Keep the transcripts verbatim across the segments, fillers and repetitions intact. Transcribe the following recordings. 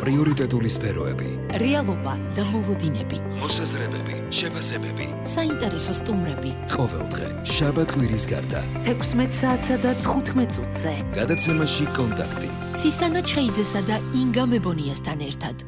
პრიორიტეტული სფეროები, რეალობა და მოლოდინები, მოსაზრებები, შეფასებები, საინტერესო სტუმრები. ყოველდღე შაბათ კვირის გარდა თექვსმეტ საათსა და თხუთმეტ წუთზე გადაცემაში კონტაქტი ცისანა ჩხეიძესა და ინგა მებონიასთან ერთად.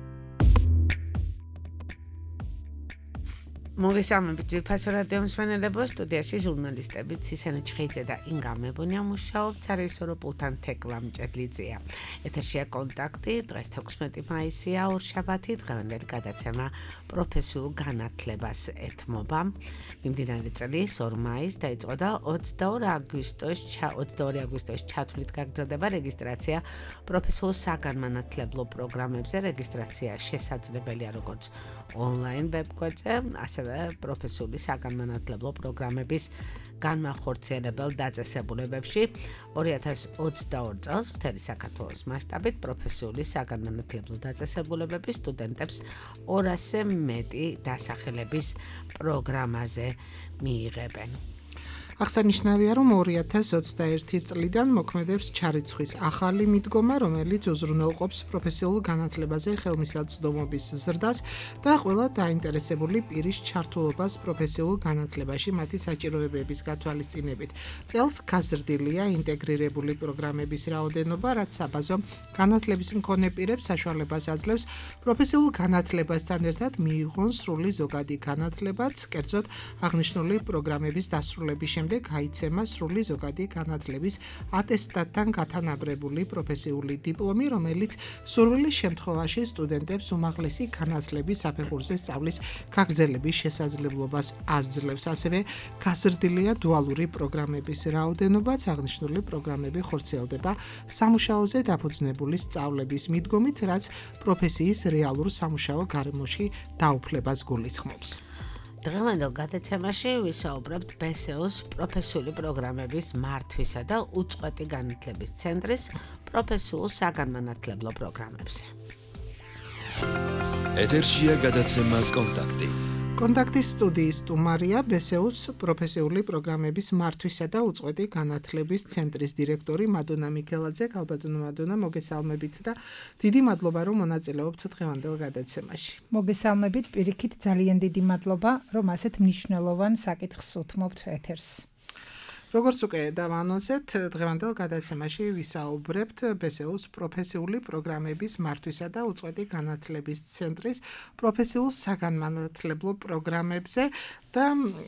მოგესალმებით ვიფასო რადიო მსმენელებო, სტუდიაში ჟურნალისტები ცისანა ჩხეიძე და ინგა მებონია მუშაობთ სარესოროპულთან თეკლა მჭედლიძეა. ეთერშია კონტაქტი, დღეს თექვსმეტი მაისია, ორშაბათი, დღევანდელი გადაცემა პროფესიულ განათლებას ეთმობა. მიმდინარე წლის ორ მაისს დაიწყო და ოცდაორი აგვისტოს ჩათვლით გაგრძელდება რეგისტრაცია პროფესიულ საგანმანათლებლო პროგრამებზე. რეგისტრაცია შესაძლებელია როგორც ონლაინ ვებგვერდზე, ასევე პროფესიული საგანმანათლებლო პროგრამების განმახორციელებელ დაწესებულებებში. ორი ათას ოცდაორი წელს მთელი საქართველოს მასშტაბით პროფესიული საგანმანათლებლო დაწესებულებების სტუდენტებს ორასზე მეტი დასახელების პროგრამაზე მიიღებენ. აღსანიშნავია, რომ ორი ათას ოცდაერთი წლიდან მოქმედებს ჩარიცხვის ახალი მიდგომა, რომელიც უზრუნველყოფს პროფესიულ განათლებაზე ხელმისაწვდომობის ზრდას და ყველა დაინტერესებული პირის ჩართულობას პროფესიულ განათლებაში მათი საჭიროებების გათვალისწინებით. წელს გაზრდილია ინტეგრირებული პროგრამების რაოდენობა, რაც საბაზო განათლების მქონე პირებს საშუალებას აძლევს პროფესიულ განათლებასთან ერთად მიიღონ სრული ზოგადი განათლებაც, კერძოდ აღნიშნული პროგრამების დასრულების შემდეგ გაიცემა სრული ზოგადი განათლების ატესტატთან გათანაბრებული პროფესიული დიპლომი, რომელიც სურვილის შემთხვევაში სტუდენტებს უმაღლესი განათლების საფეხურზე სწავლის გაგრძელების შესაძლებლობას აძლევს. ასევე გაზრდილია დუალური პროგრამების რაოდენობაც, აღნიშნული პროგრამები ხორციელდება სამუშაოზე დაფუძნებული სწავლების მიდგომით, რაც პროფესიის რეალურ სამუშაო გარემოში დაუფლებას გულისხმობს. დღევანდელ გადაცემაში ვისაუბრებთ ბე ეს ე-ს პროფესიული პროგრამების მართვისა და უწყვეტი განათლების ცენტრის პროფესიულ საგანმანათლებლო პროგრამებზე. ეთერშია გადაცემა კონტაქტი. კონტაქტის სტუდიის სტუმარია ბე ეს ე-ს პროფესიული პროგრამების მართვისა და უწყვეტი განათლების ცენტრის დირექტორი მადონა მიქელაძე. ქალბატონო მადონა, მოგესალმებით და დიდი მადლობა, რომ მონაწილეობთ დღევანდელ გადაცემაში. მოგესალმებით, პირიქით ძალიან დიდი მადლობა, რომ ასეთ მნიშვნელოვან საკითხს უთმობთ ეთერს. როგორც უკვე დავანონსეთ, დღევანდელ გადაცემაში ვისაუბრებთ ბე ეს ე-ს პროფესიული პროგრამების მართვისა და უწყვეტი განათლების ცენტრის პროფესიულ საგანმანათლებლო პროგრამებზე და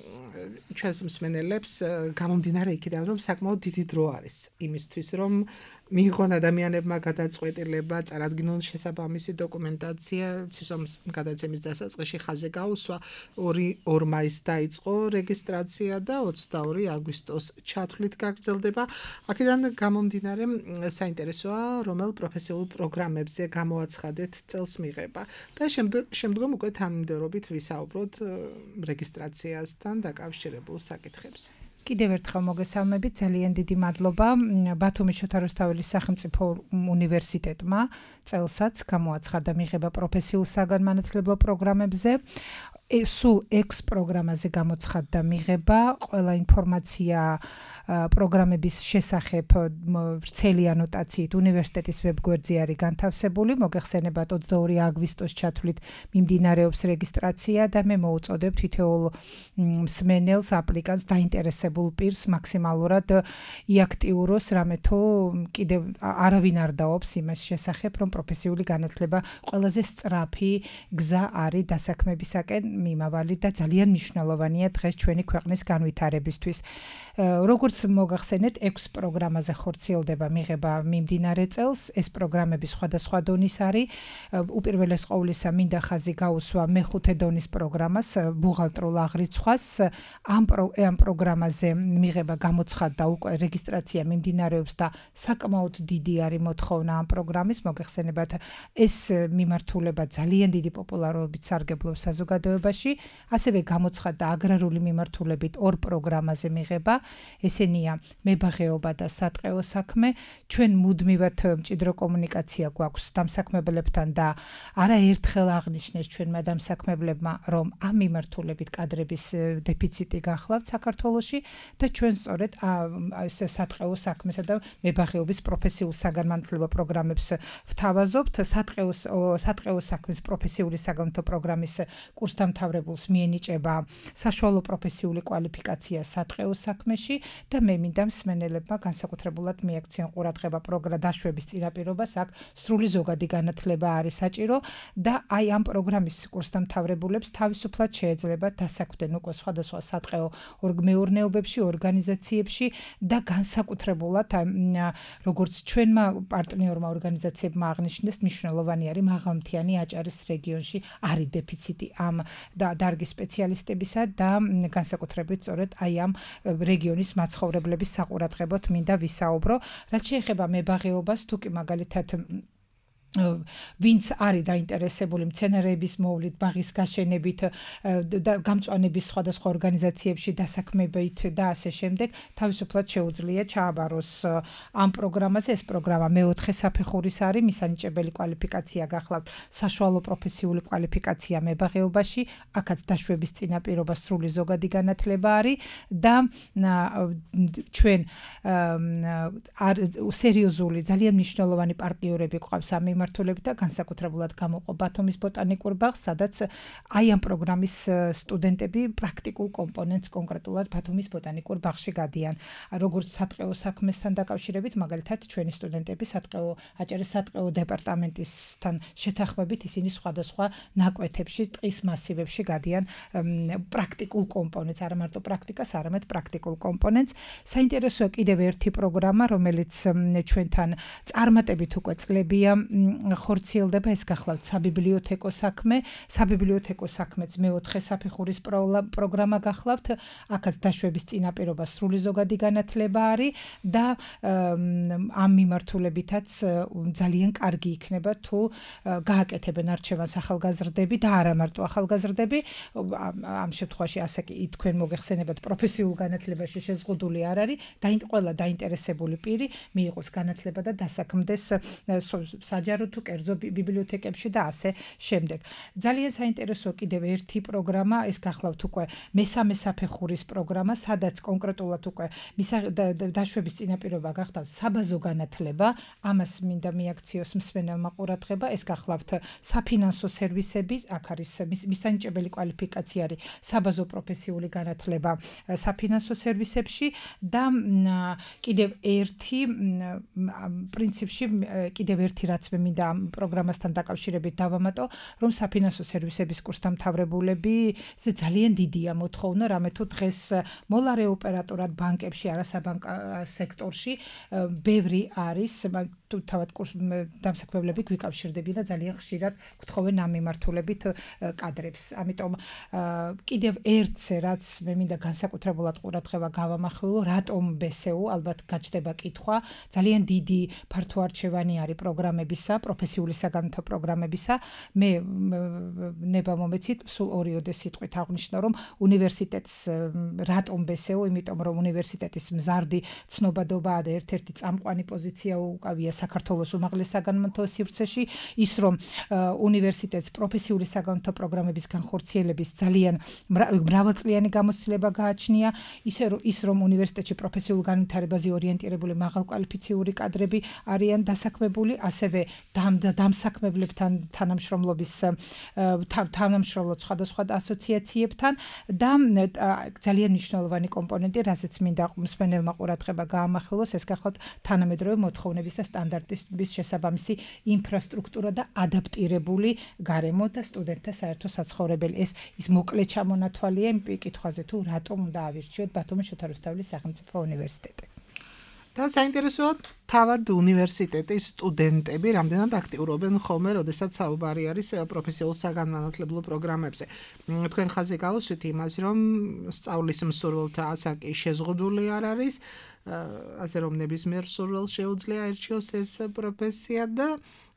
ჩვენს მსმენელებს გამომდინარე იქიდან, რომ საკმაოდ დიდი დრო არის იმისთვის, რომ მიიღონ ადამიანებმა გადაწყვეტილება, წარადგინონ შესაბამისი დოკუმენტაცია, ცისომის გადაცემის დასაწყისში ხაზზე გაუსვა. ორ მაისს დაიწყო რეგისტრაცია და ოცდაორი აგვისტოს ჩათვლით გაგრძელდება. აქედან გამომდინარე საინტერესოა, რომელ პროფესიულ პროგრამებზე გამოაცხადეთ წელს მიღება და შემდგომ უკვე თანმიმდევრობით ვისაუბროთ რეგისტრაციასთან დაკავშირებულ საკითხებზე. კიდევ ერთხელ მოგესალმებით, ძალიან დიდი მადლობა ბათუმის შოთა რუსთაველის სახელმწიფო უნივერსიტეტმა წელსაც გამოაცხადა მიღება პროფესიულ საგანმანათლებლო პროგრამებზე. სულ ექვს პროგრამაზე გამოცხადდა მიღება. ყველა ინფორმაცია პროგრამების შესახებ ვრცელი ანოტაციით უნივერსიტეტის ვებგვერდზე არის განთავსებული. მოგეხსენებათ, ოცდაორი აგვისტოს ჩათვლით მიმდინარეობს რეგისტრაცია და მე მოუწოდებ თითოეულ მსმენელს, აპლიკანტს, დაინტერესებულ პირს მაქსიმალურად იაქტიუროს, რამე თუ კიდევ არავინ არ დაობს იმას შესახებ, რომ პროფესიული განათლება ყველაზე სწრაფი გზა არის დასაქმებისაკენ მიმავალი და ძალიან მნიშვნელოვანია დღეს ჩვენი ქვეყნის განვითარებისთვის. როგორც მოგახსენეთ, ექვს პროგრამაზე ხორციელდება მიღება მიმდინარე წელს. ეს პროგრამები სხვადასხვა დონის არის. უპირველეს ყოვლისა მინდა ხაზი გაუსვა მეხუთე დონის პროგრამას, ბუღალტრულ აღრიცხვას. ამ ამ პროგრამაზე მიღება გამოცხადდა, უკვე რეგისტრაცია მიმდინარეობს და საკმაოდ დიდი არის მოთხოვნა ამ პროგრამის. მოგეხსენებათ, ეს მიმართულება ძალიან დიდი პოპულარობით სარგებლობს საზოგადოებაში. განათლებაში, ასევე გამოცხადდა აგრარული მიმართულებით ორ პროგრამაზე მიღება, ესენია მებაღეობა და სატყეო საქმე. ჩვენ მუდმივად მჭიდრო კომუნიკაცია გვაქვს დამსაქმებლებთან და არაერთხელ აღნიშნეს ჩვენმა დამსაქმებლებმა, რომ ამ მიმართულებით კადრების დეფიციტი გახლავთ საქართველოში და ჩვენ სწორედ ეს სატყეო საქმესა და მებაღეობის პროფესიულ საგანმანათლებლო პროგრამებს ვთავაზობთ. სატყეო სატყეო საქმის პროფესიული საგანმანათლებლო პროგრამის კურსდამთავრებულს მიენიჭება საშუალო პროფესიული კვალიფიკაცია სატყეო საქმეში და მე მინდა მსმენელებმა განსაკუთრებულად მიაქციონ ყურადღება პროგრამა დაშვების წინაპირობას, აქ სრული ზოგადი განათლება არის საჭირო და აი ამ პროგრამის კურსდამთავრებულებს თავისუფლად შეეძლება დასაქმდნენ უკვე სხვადასხვა სატყეო მეურნეობებში, ორგანიზაციებში და განსაკუთრებულად როგორც ჩვენმა პარტნიორმა ორგანიზაციებმა აღნიშნეს, მნიშვნელოვანი არის მაღალმთიანი აჭარის რეგიონში არის დეფიციტი ამ დარგის სპეციალისტებისა და განსაკუთრებით სწორედ აი ამ რეგიონის მაცხოვრებლების საყურადღებოდ მინდა ვისაუბრო. რაც შეეხება მებაღეობას, თუ კი მაგალითად ვინც არის დაინტერესებული მცენარეების მოვლით, ბაღის გაშენებით და გამწვანების სხვადასხვა ორგანიზაციებში დასაქმებით და ასე შემდეგ, თავისუფლად შეუძლია ჩააბაროს ამ პროგრამაზე. ეს პროგრამა მეოთხე საფეხურის არის, მისანიჭებელი კვალიფიკაცია გახლავთ საშუალო პროფესიული კვალიფიკაცია მებაღეობაში, აქაც დაშვების წინაპირობა სრული ზოგადი განათლება არის და ჩვენ სერიოზული, ძალიან მნიშვნელოვანი პარტნიორები გვყავს ამ მიმართულებით და განსაკუთრებულად გამოყო ბათუმის ბოტანიკურ ბაღს, სადაც აი ამ პროგრამის სტუდენტები პრაქტიკულ კომპონენტს კონკრეტულად ბათუმის ბოტანიკურ ბაღში გადიან. როგორც სატყეო საქმესთან დაკავშირებით, მაგალითად ჩვენი სტუდენტები სატყეო აჭარის სატყეო დეპარტამენტისთან შეთანხმებით ისინი სხვადასხვა ნაკვეთებში, ტყის მასივებში გადიან პრაქტიკულ კომპონენტს, არა მარტო პრაქტიკას, არამედ პრაქტიკულ კომპონენტს. საინტერესოა კიდევ ერთი პროგრამა, რომელიც ჩვენთან წარმატებით უკვე წლებია ხორციელდება, ეს გახლავთ საბიბლიოთეკო საქმე. საბიბლიოთეკო საქმეც მეოთხე საფეხურის პროგრამა გახლავთ. აქაც დაშვების წინაპირობა სრული ზოგადი განათლება არის და ამ მიმართულებითაც ძალიან კარგი იქნება თუ გააკეთებენ არჩევანს ახალგაზრდები და არა მარტო ახალგაზრდები. ამ შემთხვევაში ასე კი თქვენ მოგეხსენებათ პროფესიულ განათლებაში შეზღუდული არ არის და ყველა დაინტერესებული პირი მიიღოს განათლება და დასაქმდეს საჯარო თუ კერძო ბიბლიოთეკებში და ასე შემდეგ. ძალიან საინტერესო კიდევ ერთი პროგრამა, ეს გახლავთ უკვე მესამე საფეხურის პროგრამა, სადაც კონკრეტულად უკვე დაშვების წინაპირობა გახლავთ საბაზო განათლება, ამას მინდა მიაქციოს მსმენელმა ყურადღება, ეს გახლავთ საფინანსო სერვისები, აქ არის მისანიჭებელი კვალიფიკაცია არის საბაზო პროფესიული განათლება საფინანსო სერვისებში და კიდევ ერთი პრინციპში კიდევ ერთი რაც მე მინდა ამ პროგრამასთან დაკავშირებით დავამატო, რომ საფინანსო სერვისების კურსდამთავრებულები ზე ძალიან დიდია მოთხოვნა, რამე თუ დღეს მოლარე ოპერატორად ბანკებში, არასაბანკო სექტორში ბევრი არის, თუ თავად კურს დამსაქმებლები გვიკავშირდებიან და ძალიან ხშირად გთხოვენ ამ მიმართულებით კადრებს. ამიტომ კიდევ ერთზე რაც მე მინდა განსაკუთრებულად ყურადღება გავამახვილო, რატომ ბესეუ, ალბათ გაჩნდება კითხვა, ძალიან დიდი ფართოარჩევანი არის პროგრამებისა, პროფესიული საგანმანათლებლო პროგრამებისა. მე ნება მომეცით სულ ორიოდე სიტყვით აღნიშნო, რომ უნივერსიტეტს რატომ ბესეუ, იმიტომ რომ უნივერსიტეტის მზარდი ცნობადობაა და ერთ-ერთი წამყვანი პოზიცია უკავია საქართველოს უმაღლეს საგანმანათლებლო სივრცეში, ის რომ უნივერსიტეტს პროფესიული საგანმანათლებლო პროგრამების განხორციელების ძალიან მრავალწლიანი გამოცდილება გააჩნია, ისე რომ ის რომ უნივერსიტეტში პროფესიულ განვითარებაზე ორიენტირებული მაღალკვალიფიციური კადრები არიან დასაქმებული, ასევე დამსაქმებლებთან თანამშრომლობის თანამშრომლობ სხვადასხვა ასოციაციებთან და ძალიან მნიშვნელოვანი კომპონენტი, რასაც მინდა მსმენელმა ყურადღება გაამახვილოს, ეს გახლავთ თანამედროვე მოთხოვნების და სტანდარტების შესაბამისი ინფრასტრუქტურა და ადაპტირებული გარემო და სტუდენტთა საერთო საცხოვრებელი. ეს ის მოკლე ჩამონათვალია იმ კითხვაზე, თუ რატომ უნდა ავირჩიოთ ბათუმის შოთა რუსთაველის სახელმწიფო უნივერსიტეტი. და საინტერესოა თავად უნივერსიტეტის სტუდენტები რამდენად აქტიურობენ ხოლმე, როდესაც საუბარი არის პროფესიულ საგანმანათლებლო პროგრამებზე. თქვენ ხაზი გაუსვით იმას, რომ სწავლის მსურველთა ასაკი შეზღუდული არ არის, ასე რომ ნებისმიერ მსურველს შეუძლია აირჩიოს ეს პროფესია და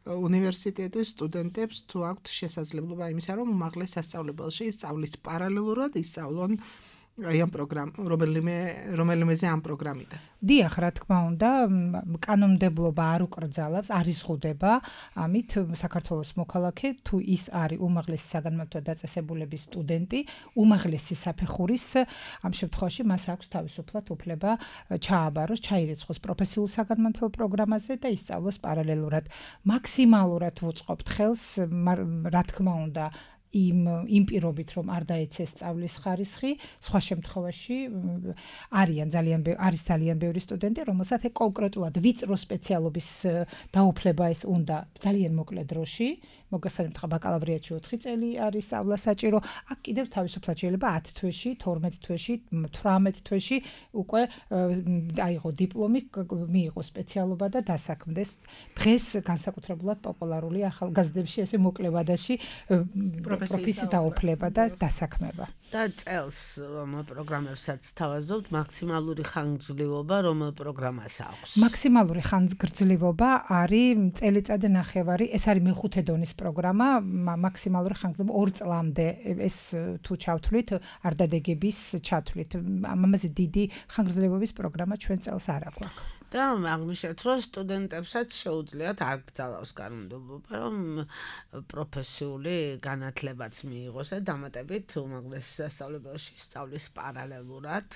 უნივერსიტეტის სტუდენტებს თუ აქვთ შესაძლებლობა იმისა, რომ უმაღლეს სასწავლებელში სწავლის პარალელურად ისწავლონ აი ამ პროგრამ რომელიმე რომელიმეზე ამ პროგრამიდან. დიახ, რა თქმა უნდა, კანონმდებლობა არ უკრძალავს, არ იზღუდება, ამით საქართველოს მოქალაქე თუ ის არის უმაღლესი საგანმანათლებლო დაწესებულების სტუდენტი, უმაღლესი საფეხურის, ამ შემთხვევაში მას აქვს თავისუფლად უფლება ჩააბაროს, ჩაირიცხოს პროფესიულ საგანმანათლებლო პროგრამაზე და ისწავლოს პარალელურად. მაქსიმალურად ვუწყობთ ხელს, რა თქმა უნდა, იმ იმ პირობით რომ არ დაეცეს სწავლის ხარისხი, სხვა შემთხვევაში არიან ძალიან არის ძალიან ბევრი სტუდენტი, რომელსაც კონკრეტულად ვიწრო სპეციალობის დაუფლება ეს უნდა ძალიან მოკლე დროში, მოგესალმებით, ხა ბაკალავრიატში ოთხი წელი არის სწავლა საჭირო, აქ კიდევ თავისუფლად შეიძლება ათი თვეში, თორმეტი თვეში, თვრამეტი თვეში უკვე აიღო დიპლომი, მიიღო სპეციალობა და დასაქმდეს. დღეს განსაკუთრებულად პოპულარული ახალგაზრდებში ესე მოკლე ვადაში პროფესიის დაუფლება და დასაქმება. და წელს რომ პროგრამებსაც თავაზობთ, მაქსიმალური ხანგრძლივობა რომ პროგრამას აქვს. მაქსიმალური ხანგრძლივობა არის წელიწადი ნახევარი, ეს არის მეხუთე დონის პროგრამა, მაქსიმალური ხანგრძლივობა ორი წლამდე ეს თუ ჩავთვლით არ დადეგების ჩათვლით. ამაზე დიდი ხანგრძლივობის პროგრამა ჩვენ წელს არ აქვს. და აღმოჩნდა, რომ სტუდენტებსაც შეუძლიათ არ გძალავს კანონმდებლობა, რომ პროფესიული განათლებაც მიიღოს და დამატებით უმაღლეს სასწავლებელში სწავლის პარალელურად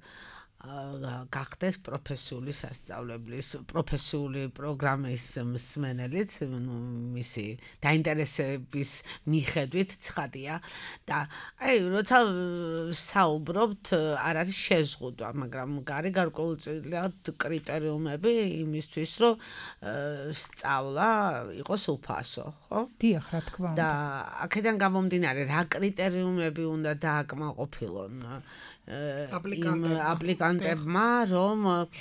გახდეს პროფესიული სასწავლებლის პროფესიული პროგრამის მსმენელიც, ნუ მისი დაინტერესების მიხედვით ცხადია და აი როცა საუბრობთ არ არის შეზღუდვა, მაგრამ გარი გარკვეულწილად კრიტერიუმები იმისთვის, რომ სწავლა იყოს უფასო, ხო? დიახ, რა თქმა უნდა. და აქედან გამომდინარე, რა კრიტერიუმები უნდა დააკმაყოფილონ აპლიკანტებმა, რომ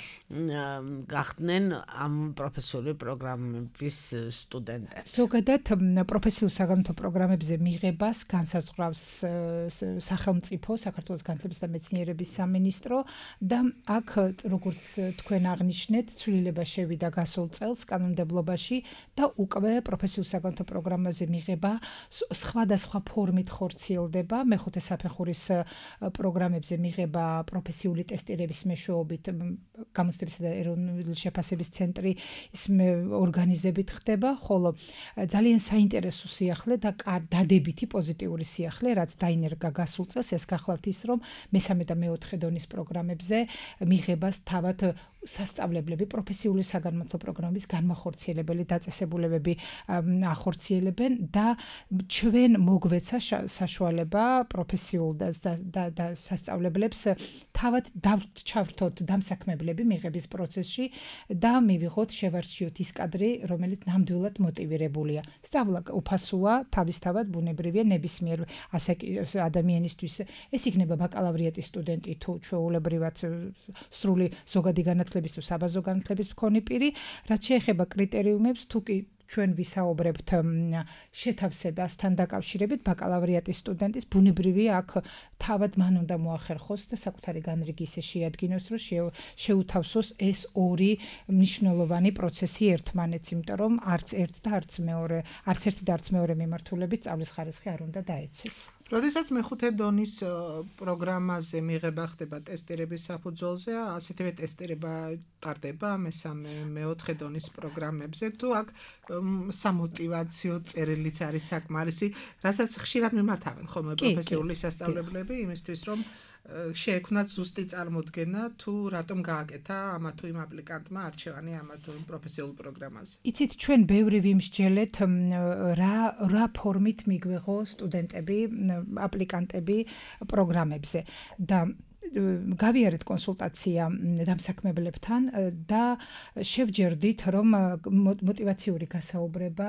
გახდნენ ამ პროფესიული პროგრამების სტუდენტები. ზოგადად პროფესიულ საგანმანათლებლო პროგრამებზე მიღებას განსაზღვრავს სახელმწიფო, საქართველოს განათლების და მეცნიერების სამინისტრო და აქ როგორც თქვენ აღნიშნეთ, ცვლილება შევიდა გასულ წელს კანონმდებლობაში და უკვე პროფესიულ საგანმანათლებლო პროგრამაზე მიღება სხვადასხვა ფორმით ხორციელდება, მეხუთე საფეხურის პროგრამებზე მიღება პროფესიული ტესტირების მეშვეობით გამოცდებისა და ეროვნული შეფასების ცენტრის ორგანიზებით ხდება, ხოლო ძალიან საინტერესო სიახლე და დადებითი პოზიტიური სიახლე, რაც დაინერგა გასულ წელს, ეს გახლავთ ის, რომ მესამე და მეოთხე დონის პროგრამებზე მიღებას თავად სასწავლებლები პროფესიული საგანმანათლებლო პროგრამების განმახორციელებელი დაწესებულებები ახორციელებენ და ჩვენ მოგვეცა საშუალება პროფესიულ და სასწავლებლებს თავად ჩავრთოთ დამსაქმებლები მიღების პროცესში და მივიღოთ შევარჩიოთ ის კადრი, რომელიც ნამდვილად მოტივირებულია. სწავლა უფასოა, თავისთავად ბუნებრივია ნებისმიერ ადამიანისთვის. ეს იქნება ბაკალავრიატის სტუდენტი თუ ჩვეულებრივად სრული ზოგადი განათლების თუ საბაზო განათლების მქონე პირი, რაც შეეხება კრიტერიუმებს, თუ კი ჩვენ ვისაუბრებთ შეთავსებასთან დაკავშირებით ბაკალავრიატის სტუდენტის ბუნებრივია აქ თავად მან უნდა მოახერხოს და საკუთარი განრიგი ისე შეადგინოს, რომ შეუთავსოს ეს ორი მნიშვნელოვანი პროცესი ერთმანეთს, იმიტომ რომ არც ერთ და არც მეორე, არც ერთი და არც მეორე მიმართულებით სწავლის ხარისხი არ უნდა დაეცეს. როდესაც მეხუთე დონის პროგრამაზე მიღება ხდება ტესტირების საფუძველზე, ასეთივე ტესტირება ტარდება მესამე, მეოთხე დონის პროგრამებზე, თუ აქ სამოტივაციო წერილიც არის საკმარისი, რასაც ხშირად მიმართავენ ხოლმე პროფესიული სასწავლებლები იმისთვის, რომ შეექმნათ ზუსტი წარმოდგენა თუ რატომ გააკეთა ამა თუ იმ აპლიკანტმა არჩევანი ამა თუ იმ პროფესიულ პროგრამაზე. იცით, ჩვენ ბევრი ვიმსჯელეთ რა რა ფორმით მიგვეღო სტუდენტები, აპლიკანტები პროგრამებზე და გავიარეთ კონსულტაცია დამსაქმებლებთან და შევჯერდით, რომ მოტივაციური გასაუბრება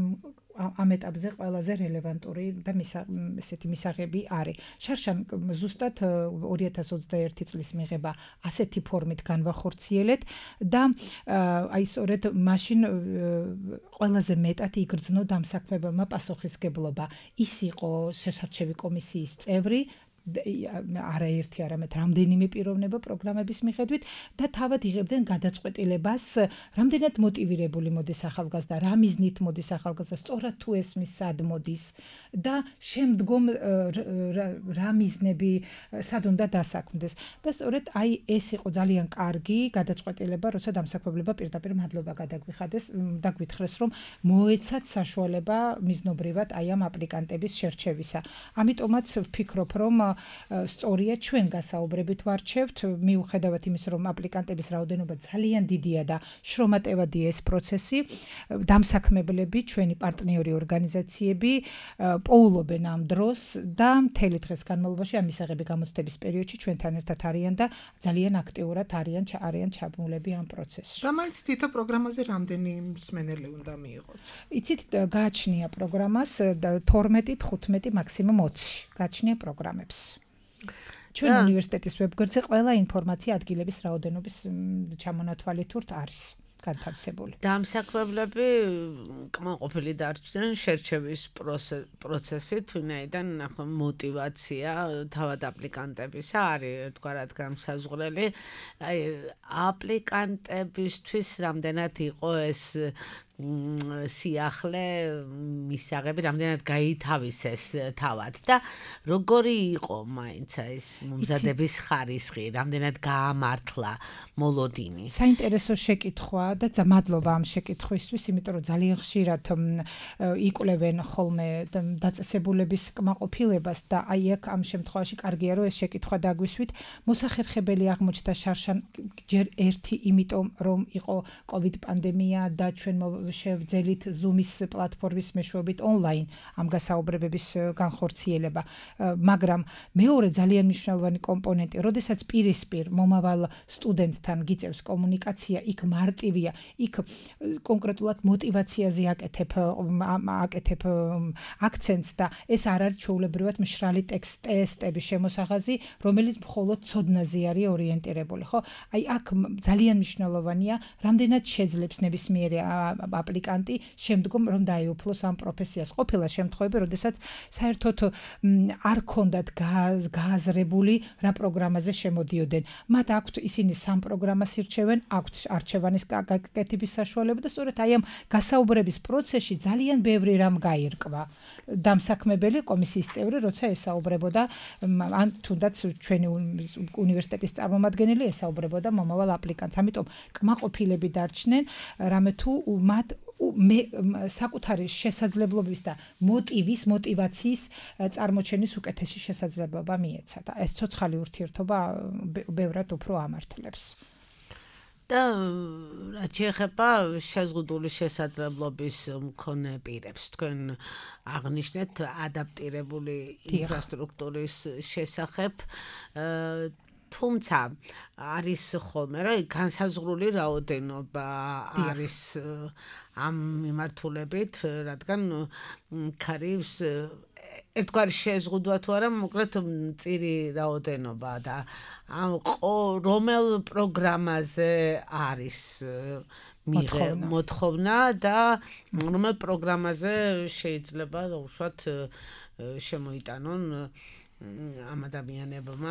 ამ ეტაპზე ყველაზე რელევანტური და ესეთი მისაღები არის. შარშან ზუსტად ორი ათას ოცდაერთი წლის მიღება ასეთი ფორმით განვახორციელეთ და აი სწორედ მაშინ ყველაზე მეტად იგრძნო დამსაქმებელმა პასუხისგებლობა. ის იყო შესარჩევი კომისიის წევრი არაერთი, არამედ რამდენიმე პიროვნება პროგრამების მიხედვით და თავად იღებდნენ გადაწყვეტილებას, რამდენად მოტივირებული მოდის ახალგაზრდა, რა მიზნით მოდის ახალგაზრდა, სწორად თუ ესმის სად მოდის და შემდგომ რა მიზნები სად უნდა დასაქმდეს. და სწორედ აი ეს იყო ძალიან კარგი გადაწყვეტილება, როცა დამსაქმებლება პირდაპირ მადლობა გადაგვიხადეს და გვითხრეს, რომ მოეცათ საშუალება მიზნობრივად აი ამ აპლიკანტების შერჩევისა. ამიტომაც ვფიქრობ, რომ სწორია ჩვენ გასაუბრებით ვარჩევთ, მიუხედავად იმის, რომ აპლიკანტების რაოდენობა ძალიან დიდია და შრომატევადია ეს პროცესი, დამსაქმებლები, ჩვენი პარტნიორი ორგანიზაციები პოულობენ ამ დროს და მთელი დღის განმავლობაში ამ მისაღები გამოცდების პერიოდში ჩვენთან ერთად არიან და ძალიან აქტიურად არიან არიან ჩაბმულები ამ პროცესში. და მაინც თითო პროგრამაზე რამდენი მსმენელი უნდა მიიღოთ? იცით, გააჩნია პროგრამას თორმეტი, თხუთმეტი, მაქსიმუმ ოცი გააჩნია პროგრამებს. ჩვენ უნივერსიტეტის ვებგვერდზე ყველა ინფორმაცია ადგილების რაოდენობის ჩამონათვალითურთ არის განთავსებული. დამსაქმებლები კმაყოფილი დარჩნენ შერჩევის პროცესით, ვინაიდან ახლა მოტივაცია თავად აპლიკანტებისა არის ერთგვარად განსაზღვრელი. აი აპლიკანტებისთვის რამდენად იყო ეს სიახლე მისაღები, რამდენად გაითავისეს თავად და როგორი იყო მაინც ეს მომზადების ხარისხი, რამდენად გაამართლა მოლოდინი. საინტერესო შეკითხვა და მადლობა ამ შეკითხვისთვის, იმიტომ რომ ძალიან ხშირად იკვლევენ ხოლმე დაწესებულების კმაყოფილებას და აი აქ ამ შემთხვევაში კარგია რომ ეს შეკითხვა დაგვისვით. მოსახერხებელი აღმოჩნდა შარშან ჯერ ერთი, იმიტომ რომ იყო კოვიდ პანდემია და ჩვენ შევძელით Zoom-ის პლატფორმის მეშვეობით ონლაინ ამ გასაუბრებების განხორციელება, მაგრამ მეორე ძალიან მნიშვნელოვანი კომპონენტი, როდესაც პირისპირ მომავალ სტუდენტთან გიწევს კომუნიკაცია, იქ მარტივია, იქ კონკრეტულად მოტივაციაზე აკეთებ აკეთებ აქცენტს და ეს არ არის ჩვეულებრივად მშრალი ტექსტების შემოსაღაზი, რომელიც მხოლოდ ცოდნაზე არის ორიენტირებული, ხო? აი აქ ძალიან მნიშვნელოვანია, რამდენად შეძლებს ნებისმიერი აპლიკანტი შემდგომ რომ დაეუფლოს ამ პროფესიას. ყოფილა შემთხვევები, როდესაც საერთოდ არ ქონდათ გააზრებული რა პროგრამაზე შემოდიოდნენ. მათ აქვთ ისინი სამ პროგრამას ირჩევენ, აქვთ არჩევანის გაკეთების საშუალება და სწორედ აი ამ გასაუბრების პროცესში ძალიან ბევრი რამ გაირკვა. დამსაქმებელი კომისიის წევრი, როცა ესაუბრებოდა ან თუნდაც ჩვენი უნივერსიტეტის წარმომადგენელი ესაუბრებოდა მომავალ აპლიკანტს. ამიტომ კმაყოფილები დარჩნენ, რამე თუ მათ მე საკუთარი შესაძლებლობების და მოტივის, მოტივაციის წარმოჩენის უკეთესი შესაძლებლობა მიეცადა. ეს ცოცხალი ურთიერთობა ბევრად უფრო ამართლებს. და რაც შეეხება შეზღუდული შესაძლებლობის მქონე პირებს, თქვენ აღნიშნეთ ადაპტირებული ინფრასტრუქტურის შესახებ, თუმცა არის ხოლმე რა განსაზღვრული რაოდენობა არის ამ მიმართულებით, რადგან ქარის ერთგვარი შეზღუდვა თუ არა, მოკლედ მწირი რაოდენობა და ამ რომელ პროგრამაზე არის მოთხოვნა და რომელ პროგრამაზე შეიძლება უშუალოდ შემოიტანონ ამ ადამიანებმა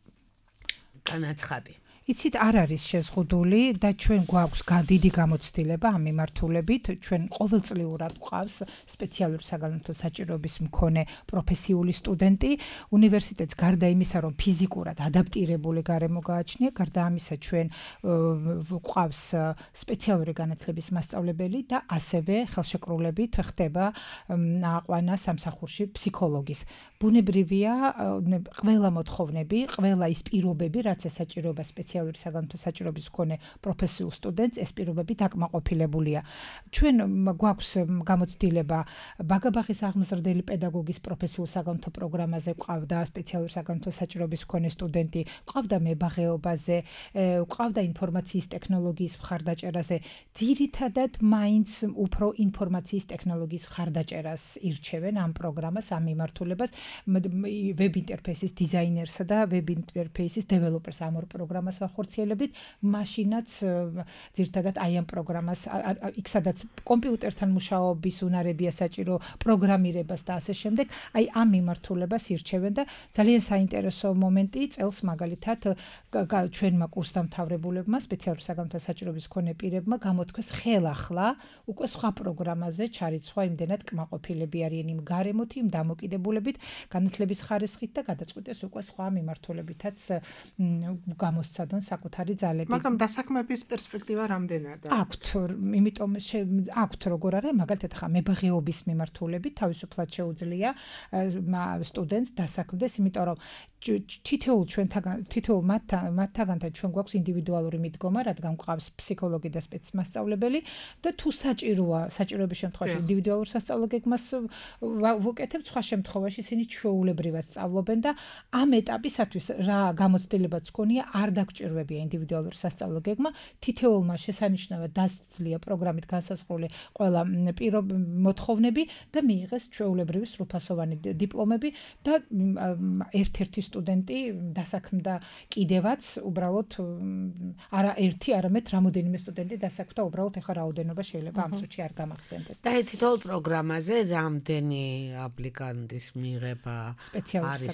განაცხადი. იცით, არ არის შეზღუდული და ჩვენ გვაქვს დიდი გამოცდილება ამ მიმართულებით. ჩვენ ყოველწლიურად გვყავს სპეციალური საგანმანათლებლო საჭიროების მქონე პროფესიული სტუდენტი. უნივერსიტეტს გარდა იმისა, რომ ფიზიკურად ადაპტირებული გარემო გააჩნია, გარდა ამისა ჩვენ გვყავს სპეციალური განათლების მასწავლებელი და ასევე ხელშეკრულებით ხდება აყვანა სამსახურში ფსიქოლოგის. ბუნებრივია, ყველა მოთხოვნები, ყველა ის პირობები, რაც ესაჭიროება სპეციალური საგანმანათლებლო საჭიროების მქონე პროფესიულ სტუდენტს, ეს პირობები დაკმაყოფილებულია. ჩვენ გვაქვს გამოცდილება ბაგაბაღის აღმზრდელი პედაგოგის პროფესიულ საგანმანათლო პროგრამაზე, ყავდა სპეციალური საგანმანათლო საჭიროების მქონე სტუდენტი, ყავდა მებაღეობაზე, ყავდა ინფორმაციის ტექნოლოგიის მხარდაჭერაზე. ძირითადად მაინც უფრო ინფორმაციის ტექნოლოგიის მხარდაჭერას ირჩევენ ამ პროგრამას, ამ მიმართულებას, ვებ ინტერფეისის დიზაინერსა და ვებ ინტერფეისის დეველოპერს ამ ორ პროგრამას განვახორციელებდით, მაშინაც ძირთადად აი ამ პროგრამას იქ სადაც კომპიუტერთან მუშაობის უნარებია საჭირო, პროგრამირებას და ასე შემდეგ, აი ამ მიმართულებას ირჩევენ და ძალიან საინტერესო მომენტი წელს მაგალითად ჩვენმა კურსდამთავრებულებმა, სპეციალური საგამოთვალო საჭიროების მქონე პირებმა გამოთქვეს ხელახლა უკვე სხვა პროგრამაზე ჩარიცხვა, იმდენად კმაყოფილები არიან იმ გარემოთ, იმ დამოკიდებულებით, განათლების ხარისხით და გადაწყვიტეს უკვე სხვა მიმართულებითაც გამოსცადონ საკუთარი ძალები. მაგრამ დასაქმების პერსპექტივა რამდენადაა? აქვთ, იმიტომ აქვთ როგორ არა, მაგალითად ხა მებაღეობის მიმართულებით თავისუფლად შეუძლია სტუდენტს დასაქმდეს, იმიტომ რომ თითოეულ ჩვენთაგან თითოეულ მათთაგანთან ჩვენ გვაქვს ინდივიდუალური მიდგომა, რადგან გვყავს ფსიქოლოგი და სპეცმასწავლებელი და თუ საჭიროა, საჭიროების შემთხვევაში ინდივიდუალურ სასწავლო გეგმას ვუკეთებთ, სხვა შემთხვევაში ისინი ჩვეულებრივად სწავლობენ და ამ ეტაპისათვის რა გამოცდილებაც გქონია, არ დაგჭირვებია ინდივიდუალური სასწავლო გეგმა, თითოეულმა შესანიშნავად დასძლია პროგრამით განსაზღვრული ყველა მოთხოვნები და მიიღეს ჩვეულებრივი სრულფასოვანი დიპლომები და ერთ-ერთი სტუდენტი დასაქმდა კიდევაც უბრალოდ არა ერთი, არამედ რამოდენიმე სტუდენტი დასაქმდა უბრალოდ ეხა რაოდენობა შეიძლება ამ წუთში არ გამახსენდეს. და თითოეულ პროგრამაზე რამდენი აპლიკანტის მიღება არის?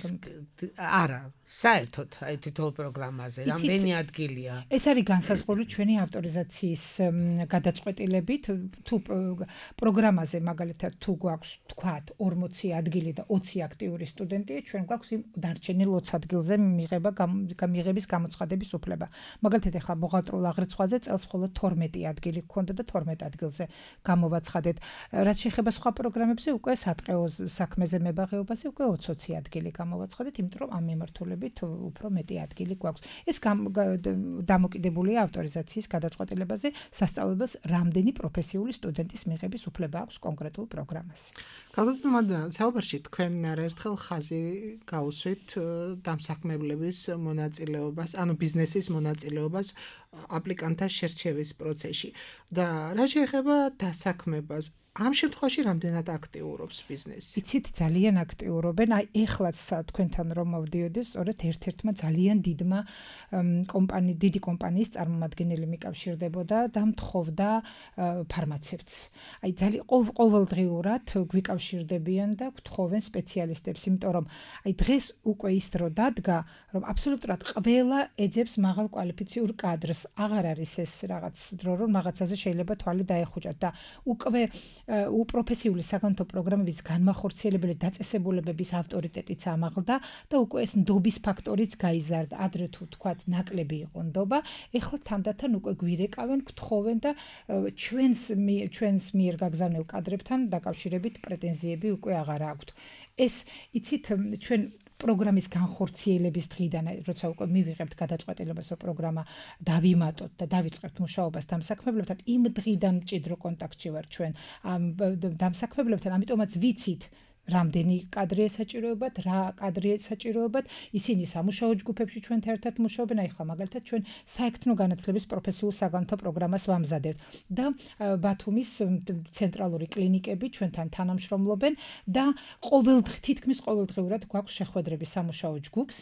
არა, საერთოდ აი თითოეულ პროგრამაზე რამდენი ადგილია? ეს არის განსაზღვრული ჩვენი ავტორიზაციის გადაწყვეტილებით, თუ პროგრამაზე მაგალითად თუ გვაქვს თქვათ ორმოცი ადგილი და ოცი აქტიური სტუდენტია, ჩვენ გვაქვს იმ დარჩენილ ოცი ადგილზე მიღება გამიღების გამოცხადების უფლება. მაგალითად ახლა ბუღალტრიულ აღრიცხვაზე წელს მხოლოდ თორმეტი ადგილი გქონდა და თორმეტ ადგილზე გამოვაცხადეთ. რაც შეეხება სხვა პროგრამებზე, უკვე სატყეო საქმეზე მებაღეობაზე უკვე ოცი ადგილი გამოვაცხადეთ, იმიტომ რომ ამ მიმართულებით უფრო მეტი ადგილი გვაქვს. ეს დამოკიდებულია ავტორიზაციის გადაწყვეტილებაზე, სასწავლებელს რამდენი პროფესიული სტუდენტის მიღების უფლება აქვს კონკრეტულ პროგრამაზე. გალბატონო, საუბარში თქვენ არაერთხელ ხაზი გაუსვით დამსაქმებლების მონაწილეობას, ანუ ბიზნესის მონაწილეობას აპლიკანტთა შერჩევის პროცესში. და რა შეეხება დასაქმებას, ამ შემთხვევაში რამდენად აქტიურობს ბიზნესი? იცით, ძალიან აქტიურობენ. აი ეხლაც თქვენთან რომ მოვდიოდი, სწორედ ერთ-ერთმა ძალიან დიდმა კომპანია, დიდი კომპანიის წარმომადგენელი მიკავშირდებოდა და მთხოვდა ფარმაცევტს. აი ძალიან ყოველდღიურად გვიკავშირდებიან და გთხოვენ სპეციალისტებს, იმიტომ რომ აი დღეს უკვე ის დრო დადგა, რომ აბსოლუტურად ყველა ეძებს მაღალ კვალიფიციურ კადრს. აღარ არის ეს რაღაც დრო, რომ რაღაცაზე შეიძლება თვალი დაეხუჭათ და უკვე უპროფესიული საგანმანათლებლო პროგრამების განმახორციელებელი დაწესებულებების ავტორიტეტიც ამაღლდა და უკვე ეს ნდობის ფაქტორიც გაიზარდა. ადრე თუ თქვათ ნაკლები იყო ნდობა, ეხლა თანდათან უკვე გვირეკავენ, გთხოვენ და ჩვენს ჩვენს მიერ გაგზავნილ კადრებთან დაკავშირებით პრეტენზიები უკვე აღარ აქვთ. ეს იცით, ჩვენ პროგრამის განხორციელების დღიდან, როცა უკვე მივიღებთ გადაწყვეტილებას, რომ პროგრამა დავიმატოთ და დავიწყებთ მუშაობას დამსაქმებლებთან, იმ დღიდან მჭიდრო კონტაქტში ვარ ჩვენ ამ დამსაქმებლებთან, ამიტომაც ვიცით რამდენი კადრია საჭიროებათ, რა კადრია საჭიროებათ, ისინი სამუშაო ჯგუფებში ჩვენთან ერთად მუშაობენ, აი ხა მაგალითად ჩვენ საექთნო განათლების პროფესიულ საგანმანათლებლო პროგრამას ვამზადებთ და ბათუმის ცენტრალური კლინიკები ჩვენთან თანამშრომლობენ და ყოველდღე თითქმის ყოველდღიურად გვაქვს შეხვედრები სამუშაო ჯგუფს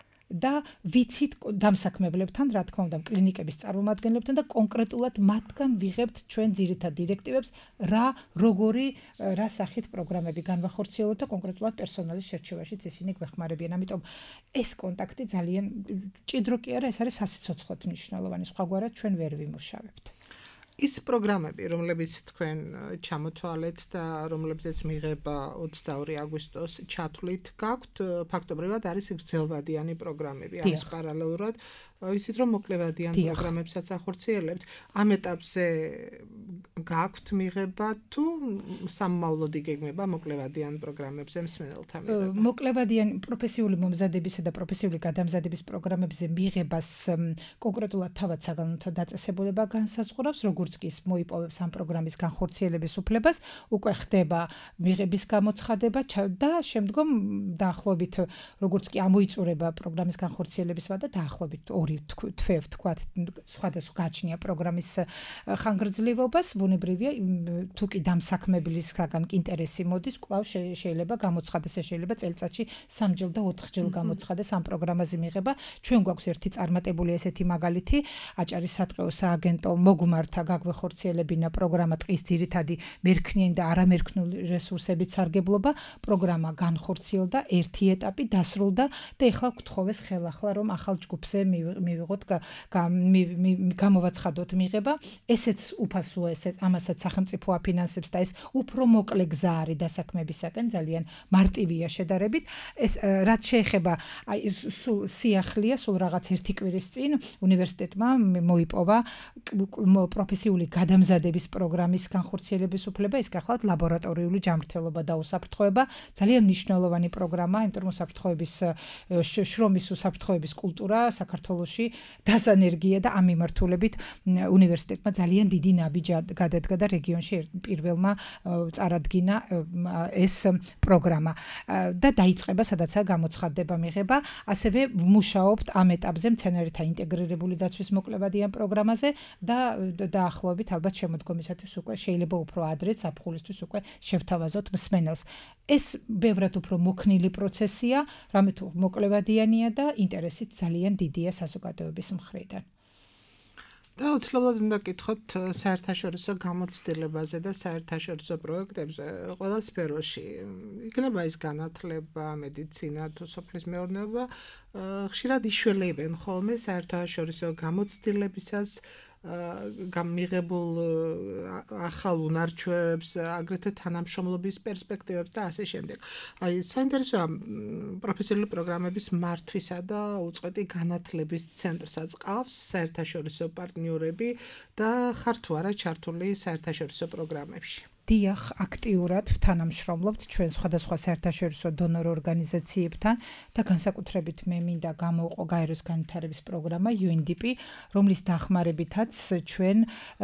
და ვიცით დამსაქმებლებთან, რა თქმა უნდა, კლინიკების წარმომადგენლებთან და კონკრეტულად მათგან ვიღებთ ჩვენ ძირითად დირექტივებს, რა როგორი რა სახით პროგრამები განვახორციელოთ და კონკრეტულად პერსონალის შერჩევაშიც ისინი გვეხმარებიან. ამიტომ ეს კონტაქტი ძალიან ჭიდრო კი არა, ეს არის სასიცოცხლოდ მნიშვნელოვანი, სხვაგვარად ჩვენ ვერ ვიმუშავებთ. ის პროგრამები, რომლებიც თქვენ ჩამოთვალეთ და რომლებზეც მიღება ოცდაორი აგვისტოს ჩათვლით, გაქვთ ფაქტობრივად არის გრძელვადიანი პროგრამები, არის პარალელურად ისიც რომ მოკლევადიან პროგრამებსაც ახორციელებთ. ამ ეტაპზე გაქვთ მიღება თუ სამმავლოდ იგეგმება მოკლევადიან პროგრამებზე მსმენელთა მიღება? მოკლევადიან პროფესიული მომზადებისა და პროფესიული გადამზადების პროგრამებზე მიღებას კონკრეტულად თავად საგანმანათლებლო დაწესებულება განსაზღვრავს, როგორც კი მოიპოვებს ამ პროგრამის განხორციელების უფლებას, უკვე ხდება მიღების გამოცხადება და შემდგომ დაახლოებით როგორც კი ამოიწურება პროგრამის განხორციელების ვადა, დაახლოებით ორი თვე ვთქვათ, სხვადასხვა გაჩნია პროგრამის ხანგრძლივობას, ბუნებრივია თუ კი დამსაქმებლისგან ინტერესი მოდის, კვლავ შეიძლება გამოცხადეს, შეიძლება წელიწადში სამჯერ და ოთხჯერ გამოცხადეს ამ პროგრამაზე მიღება. ჩვენ გვაქვს ერთი წარმატებული ესეთი მაგალითი, აჭარის სატყეო სააგენტო მოგმართა გაგვეხორციელებინა პროგრამა ტყის ძირითადი მერქნიანი და არამერქნული რესურსებით სარგებლობა. პროგრამა განხორციელდა, ერთი ეტაპი დასრულდა და ეხლა გვთხოვეს ხელახლა რომ ახალ ჯგუფზე მივიღოთ გამოვაცხადოთ მიღება. ესეც უფასოა, ესეც ამასაც სახელმწიფო აფინანსებს და ეს უფრო მოკლე გზა არის დასაქმებისაკენ, ძალიან მარტივია შედარებით. ეს რაც შეეხება აი სულ სიახლეა, სულ რაღაც ერთი კვირის წინ უნივერსიტეტმა მოიპოვა პროფესიული გადამზადების პროგრამის განხორციელების უფლება, ის გახლავთ ლაბორატორიული ჯანმრთელობა და უსაფრთხოება, ძალიან მნიშვნელოვანი პროგრამა, იმიტომ რომ უსაფრთხოების შრომის უსაფრთხოების კულტურა საქართველოში დასანერგია და ამ მიმართულებით უნივერსიტეტმა ძალიან დიდი ნაბიჯი გადადგა და რეგიონში პირველმა წარადგინა ეს პროგრამა და დაიწყება სადაცაა გამოცხადება მიღება. ასევე მუშაობთ ამ ეტაპზე მცენარეთა ინტეგრირებული დაცვის მოკლებადიან პროგრამაზე და დაახლოებით ალბათ შემოდგომისათვის უკვე შეიძლება უფრო ადრე საფხულისთვის უკვე შევთავაზოთ მსმენელს. ეს ბევრად უფრო მოქნილი პროცესია, რამე თუ მოკლებადიანია და ინტერესით ძალიან დიდია საზოგადოების მხრიდან. და უცლებლად უნდა გკითხოთ საერთაშორისო გამოცდილებაზე და საერთაშორისო პროექტებზე ყველა სფეროში. იქნება ის განათლება, მედიცინა თუ სოფლის მეურნეობა, ხშირად იშველებენ ხოლმე საერთაშორისო გამოცდილებისას გამიღებულ ახალ უნარჩვევებს, აგრეთვე თანამშრომლობის პერსპექტივებს და ასე შემდეგ. აი, საინტერესოა პროფესიული პროგრამების მართვისა და უწყვეტი განათლების ცენტრსაც ყავს საერთაშორისო პარტნიორები და ხარ თუ არა ჩართული საერთაშორისო პროგრამებში. დიახ, აქტიურად თანამშრომლობთ ჩვენ სხვადასხვა საერთაშორისო დონორ ორგანიზაციებთან და განსაკუთრებით მე მინდა გამოვყო გაეროს განვითარების პროგრამა იუ ენ დი პი, რომლის დახმარებითაც ჩვენ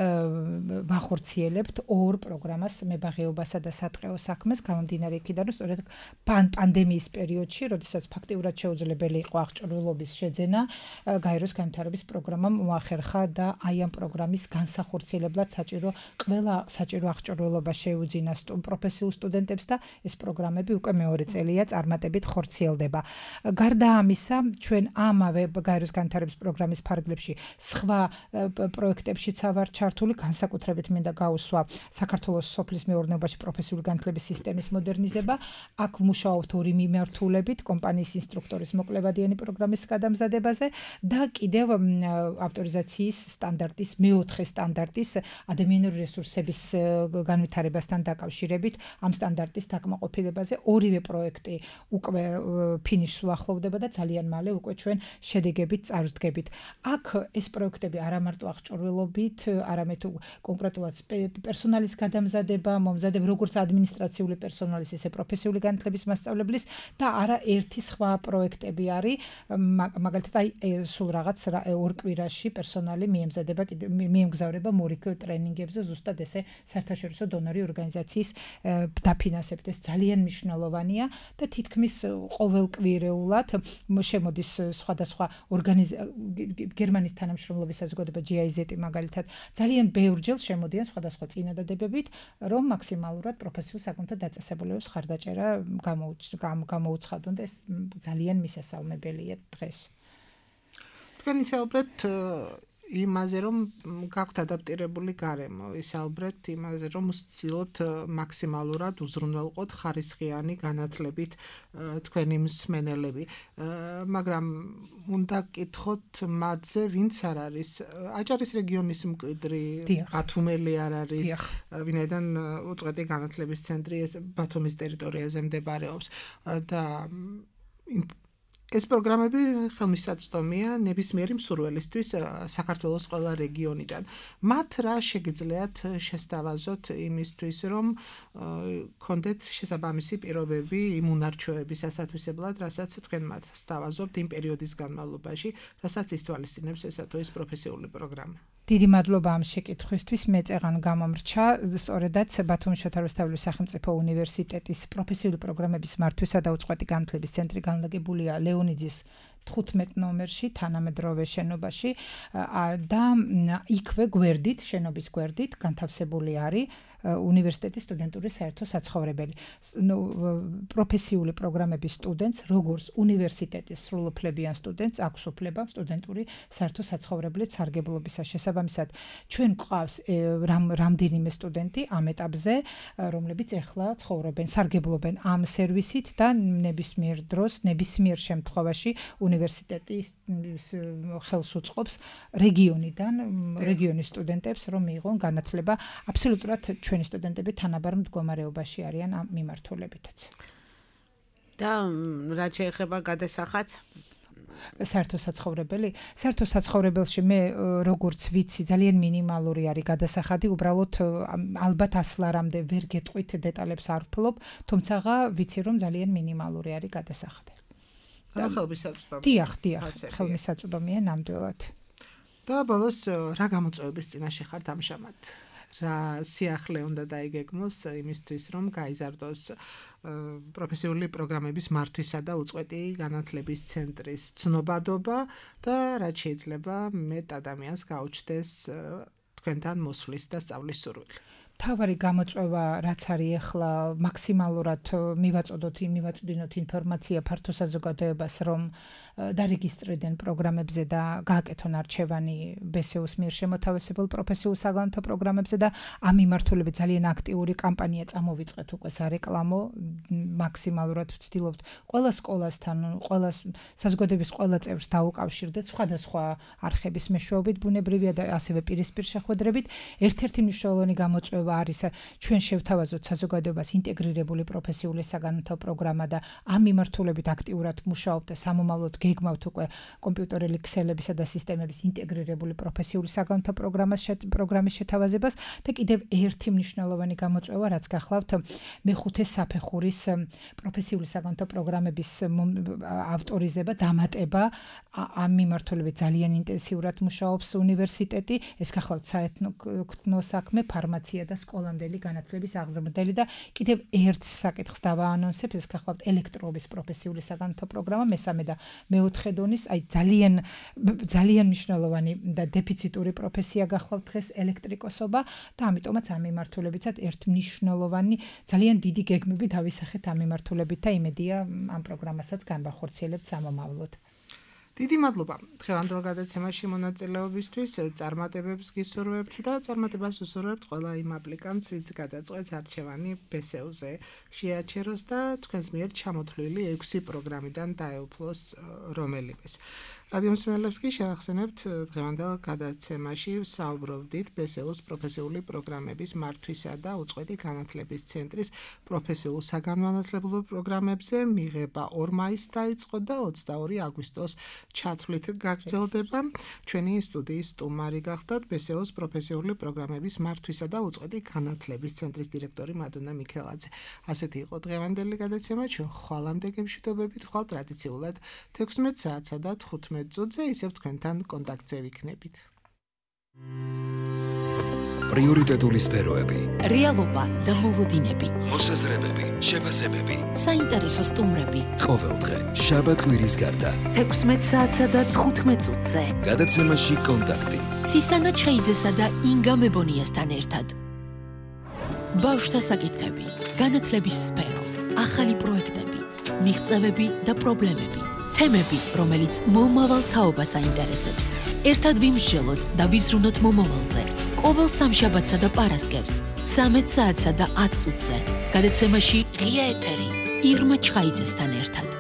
ვახორციელებთ ორ პროგრამას მებაღეობასა და სატყეო საქმეს, გამომდინარე იქიდან, რომ სწორედ პანდემიის პერიოდში, როდესაც ფაქტიურად შეუძლებელი იყო აღჭურვილობის შეძენა, გაეროს განვითარების პროგრამამ მოახერხა და აი ამ პროგრამის განსახორციელებლად საჭირო ყველა საჭირო აღჭურვილობა შეუძინა პროფესიულ სტუდენტებს და ეს პროგრამები უკვე მეორე წელია წარმატებით ხორციელდება. გარდა ამისა, ჩვენ ამავე გაეროს განვითარების პროგრამის ფარგლებში სხვა პროექტებშიც ვართ ჩართული, განსაკუთრებით მინდა გაუსვა საქართველოს სოფლის მეურნეობაში პროფესიული განათლების სისტემის მოდერნიზება. აქ მუშაობთ ორი მიმართულებით, კომპანიის ინსტრუქტორის მოკლებადიანი პროგრამის გადამზადებაზე და კიდევ ავტორიზაციის სტანდარტის მეოთხე სტანდარტის ადამიანური რესურსების განვითარებასთან დაკავშირებით ამ სტანდარტის დაკმაყოფილებაზე ორივე პროექტი უკვე ფინიშს უახლოვდება და ძალიან მალე უკვე ჩვენ შედეგებით წარვდგებით. აქ ეს პროექტები არა მარტო აღჭურვილობით, არამედ კონკრეტულად პერსონალის გადამზადება, მომზადება როგორც ადმინისტრაციული პერსონალის, ისე პროფესიული განათლების მასწავლებლის და არა ერთი სხვა პროექტები არის, მაგალითად აი სულ რაღაც ორ კვირაში პერსონალი მიემზადება, მიემგზავრება მორიგ ტრენინგებზე, ზუსტად ესე საერთაშორისო დონორი ორგანიზაციის დაფინანსებით. ეს ძალიან მნიშვნელოვანია და თითქმის ყოველკვირეულად შემოდის სხვადასხვა გერმანიის თანამშრომლობის საზოგადოება ჯი აი ზეტი მაგალითად ძალიან ბევრჯერ შემოდიან სხვადასხვა წინადადებებით, რომ მაქსიმალურად პროფესიულ საკუთრ დაწესებულებებს ხარდაჭერა გამოუცხადონ და ეს ძალიან მისასალმებელია დღეს. თქვენ ისაუბრეთ იმაზე, რომ გაქვთ ადაპტირებული გარემო, ისაუბრეთ იმაზე, რომ ვცდილობთ მაქსიმალურად უზრუნველყოთ ხარისხიანი განათლებით თქვენი მსმენელები. მაგრამ უნდა გკითხოთ მათზე, ვინც არ არის აჭარის რეგიონის მკვიდრი, ბათუმელი არ არის, ვინაიდან უწყვეტი განათლების ცენტრი ეს ბათუმის ტერიტორიაზე მდებარეობს და ეს პროგრამები ხელმისაწვდომია ნებისმიერი მსურველისთვის საქართველოს ყველა რეგიონიდან. მათ რა შეგიძლიათ შესთავაზოთ იმისთვის, რომ კონდეთ შესაბამისი პირობები იმ უნარჩვევების ასათვისებლად, რასაც თქვენ მათ სთავაზობთ იმ პერიოდის განმავლობაში, რასაც ითვალისწინებს ესა თუ ეს პროფესიული პროგრამა. დიდი მადლობა ამ შეკითხვისთვის. მე წეღან გამომრჩა, სწორედაც ბათუმის შოთა რუსთაველის სახელმწიფო უნივერსიტეტის პროფესიული პროგრამების მართვისა და უწყვეტი განათლების ცენტრი განლაგებულია ლეონიძის თხუთმეტ ნომერში თანამედროვე შენობაში და იქვე გვერდით, შენობის გვერდით განთავსებული არის უნივერსიტეტის სტუდენტური საერთო საცხოვრებელი. პროფესიული პროგრამების სტუდენტს, როგორც უნივერსიტეტის სრულუფლებიან სტუდენტს აქვს უფლება სტუდენტური საერთო საცხოვრებლით სარგებლობისა. შესაბამისად, ჩვენ გვყავს რამდენიმე სტუდენტი ამ ეტაპზე, რომლებიც ეხლა ცხოვრობენ, სარგებლობენ ამ სერვისით და ნებისმიერ დროს, ნებისმიერ შემთხვევაში უნივერსიტეტის ხელს უწყობს რეგიონიდან, რეგიონის სტუდენტებს, რომ მიიღონ განათლება. აბსოლუტურად ჩვენი სტუდენტები თანაბარ მდგომარეობაში არიან ამ მიმართულებითაც. და რაც შეეხება გადასახადს საერთო საცხოვრებელი, საერთო საცხოვრებელში მე როგორც ვიცი, ძალიან მინიმალური არის გადასახადი, უბრალოდ ალბათ ასლარამდე ვერ გეტყვით დეტალებს არ ვფლობ, თუმცა ვიცი რომ ძალიან მინიმალური არის გადასახადი. და ხელმისაწვდომია. დიახ, დიახ, ხელმისაწვდომია ნამდვილად. და ბოლოს რა გამოწვევების წინაშე ხართ ამჟამად? რა სიახლე უნდა დაიგეგმოს იმისთვის, რომ გაიზარდოს პროფესიული პროგრამების მართვისა და უწყვეტი განათლების ცენტრის ცნობადობა და რაც შეიძლება მეტ ადამიანს გაუჩნდეს თქვენთან მოსვლის და სწავლის სურვილი. თავარი გამოწვევა რაც არის ახლა მაქსიმალურად მივაწოდოთ, მივაწვდინოთ ინფორმაცია ფართო საზოგადოებას, რომ დარეგისტრირდნენ პროგრამებზე და გააკეთონ არჩევანი ბე ეს იუს მიერ შემოთავაზებულ პროფესიულ საგანმანათლებლო პროგრამებზე და ამ მიმართულებით ძალიან აქტიური კამპანია წამოვიწყეთ უკვე სარეკლამო, მაქსიმალურად ვცდილობთ ყველა სკოლასთან, ყველა საზოგადოების ყველა წევრს დაუკავშირდეთ სხვადასხვა არხების მეშვეობით, ბუნებრივია და ასევე პირისპირ შეხვედრებით. ერთ-ერთი მნიშვნელოვანი გამოწვევა არის ჩვენ შევთავაზოთ საზოგადოებას ინტეგრირებული პროფესიული საგანმანათლებლო პროგრამა და ამ მიმართულებით აქტიურად მუშაობთ და სამომავლოდ გეგმავთ უკვე კომპიუტერული ქსელებისა და სისტემების ინტეგრირებული პროფესიული საგანმანათლებლო პროგრამის პროგრამის შეთავაზებას და კიდევ ერთი მნიშვნელოვანი გამოწვევა, რაც გახლავთ მეხუთე საფეხურის პროფესიული საგანმანათლებლო პროგრამების ავტორიზება, დამატება. ამ მიმართულებით ძალიან ინტენსიურად მუშაობს უნივერსიტეტი, ეს გახლავთ საეთნო საქმე, ფარმაცია და სკოლამდელი განათლების აღზრდელი და კიდევ ერთ საკითხს დავაანონსებ, ეს გახლავთ ელექტროობის პროფესიული საგანმანათლებლო პროგრამა, მესამე და მეოთხე დონის, აი ძალიან ძალიან მნიშვნელოვანი და დეფიციტური პროფესია გახლავთ დღეს ელექტრიკოსობა და ამიტომაც ამ მიმართულებითაც ერთ მნიშვნელოვანი, ძალიან დიდი გეგმები დავისახეთ ამ მიმართულებით და იმედია ამ პროგრამასაც განვახორციელებთ სამომავლოდ. დიდი მადლობა დღევანდელ გადაცემაში მონაწილეობისთვის, წარმატებებს გისურვებთ და წარმატებას ვუსურვებთ ყველა იმ აპლიკანტს, ვინც გადაწყვეტს არჩევანი ბე ეს იუზე შეაჩეროს და თქვენს მიერ ჩამოთვლილი ექვსი პროგრამიდან დაეუფლოს რომელიმეს. რადიო მსმენელებს კი შევახსენებთ დღევანდელ გადაცემაში ვსაუბრობდით ბე ეს იუს პროფესიული პროგრამების მართვისა და უწყვეტი განათლების ცენტრის პროფესიულ საგანმანათლებლო პროგრამებზე მიღება ორ მაისს დაიწყო და ოცდაორი აგვისტოს ჩათვლით გაგრძელდება. ჩვენი სტუდიის სტუმარი გახდათ ბე ეს იუს პროფესიული პროგრამების მართვისა და უწყვეტი განათლების ცენტრის დირექტორი მადონა მიქელაძე. ასეთი იყო დღევანდელი გადაცემა, ჩვენ ხვალამდე გემშვიდობებით ხვალ ტრადიციულად თექვსმეტ საათსა და თხუთმეტ წუთზე ისევ თქვენთან კონტაქტზე ვიქნებით. პრიორიტეტული სფეროები, რეალობა და მოლოდინები, მოსაზრებები, შეფასებები, საინტერესო სტუმრები. ყოველდღე შაბათ-კვირის გარდა. თექვსმეტ საათსა და თხუთმეტ წუთზე. გადაცემაში კონტაქტი. ცისანა ჩხეიძესა და ინგა მებონიასთან ერთად. ბავშვთა საკითხები, განათლების სფერო, ახალი პროექტები, მიღწევები და პრობლემები. თემები, რომელიც მომავალ თაობას აინტერესებს. ერთად ვიმსჯელოთ და ვიზრუნოთ მომავალზე. ყოველ სამშაბათსა და პარასკევს, ცამეტ საათსა და ათ წუთზე. გადაცემაში ღია ეთერი, ირმა ჩხაიძესთან ერთად.